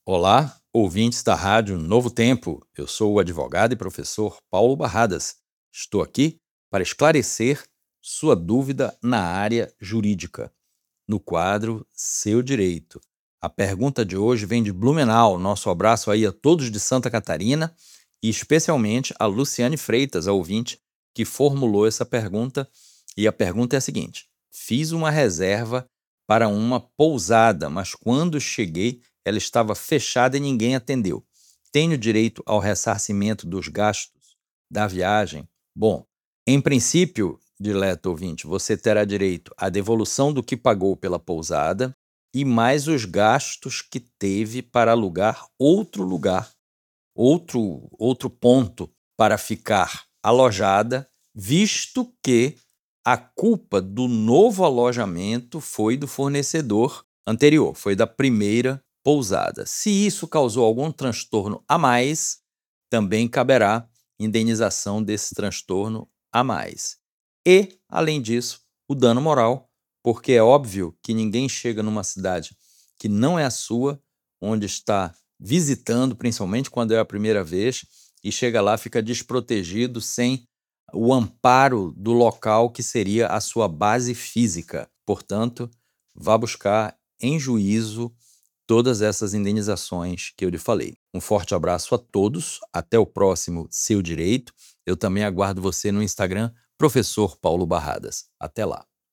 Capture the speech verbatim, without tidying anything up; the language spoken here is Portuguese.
Olá, ouvintes da Rádio Novo Tempo. Eu sou o advogado e professor Paulo Barradas. Estou aqui para esclarecer sua dúvida na área jurídica, no quadro Seu Direito. A pergunta de hoje vem de Blumenau. Nosso abraço aí a todos de Santa Catarina e especialmente a Luciane Freitas, a ouvinte, que formulou essa pergunta. E a pergunta é a seguinte: fiz uma reserva para uma pousada, mas quando cheguei ela estava fechada e ninguém atendeu. Tenho direito ao ressarcimento dos gastos da viagem? Bom, em princípio, dileto ouvinte, você terá direito à devolução do que pagou pela pousada e mais os gastos que teve para alugar outro lugar, outro, outro ponto para ficar alojada, visto que a culpa do novo alojamento foi do fornecedor anterior, foi da primeira pousada. Se isso causou algum transtorno a mais, também caberá indenização desse transtorno a mais. E, além disso, o dano moral, porque é óbvio que ninguém chega numa cidade que não é a sua, onde está visitando, principalmente quando é a primeira vez, e chega lá, fica desprotegido, sem o amparo do local que seria a sua base física. Portanto, vá buscar em juízo todas essas indenizações que eu lhe falei. Um forte abraço a todos, até o próximo Seu Direito. Eu também aguardo você no Instagram, Professor Paulo Barradas. Até lá.